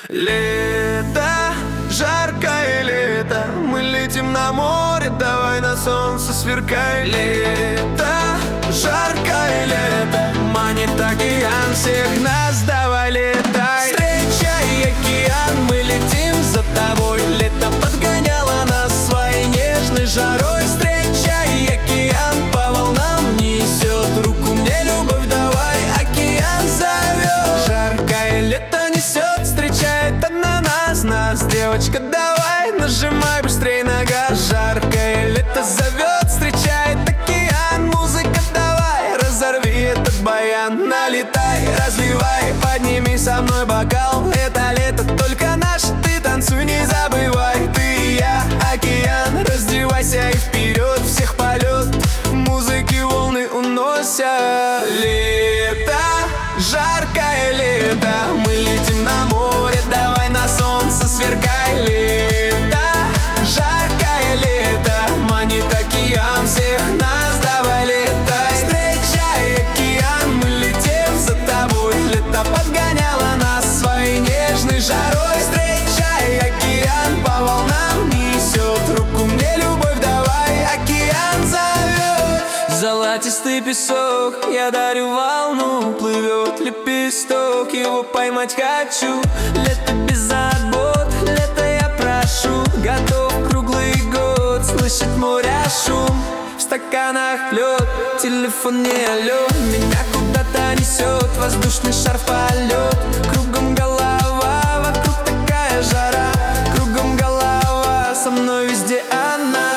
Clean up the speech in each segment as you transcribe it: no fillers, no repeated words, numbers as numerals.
Лето, жаркое лето, мы летим на море, давай на солнце сверкай. Лето, жаркое лето, манит океан, всех нас давай летай. Встречай океан, мы летим за тобой. Лето подгоняло нас своей нежной жарой. Встречай океан, по волнам несет, руку мне любовь давай, океан зовет. Жаркое лето несет, встречает она нас, девочка, давай, нажимай быстрей на газ. Жаркое лето зовет, встречает океан, музыка давай, разорви этот баян. Налетай, разливай, подними со мной бокал. Это лето только наше, ты танцуй, не забывай. Ты и я, океан, раздевайся и вперед, всех полет, музыки волны уносят. Лето, жаркое лето, мы летим на море, давай на солнце сверкай. Лето, жаркое лето, манит океан, всех нас давай летай. Встречай океан, мы летим за тобой. Лето подгоняло нас своей нежной жарой. Встречай океан, по волнам несет, руку мне любовь давай, океан зовет. Золотистый песок, я дарю волну, плывет лепесток, его поймать хочу. Лето без забот, лето я прошу, готов круглый год слышать моря шум. В стаканах лед, телефон не алё, меня куда-то несет воздушный шар в полет. Кругом голова, вокруг такая жара, кругом голова, со мной везде она.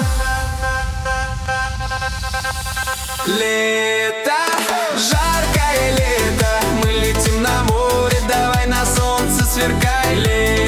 Лето, жаркое лето, мы летим на море, давай на солнце сверкай.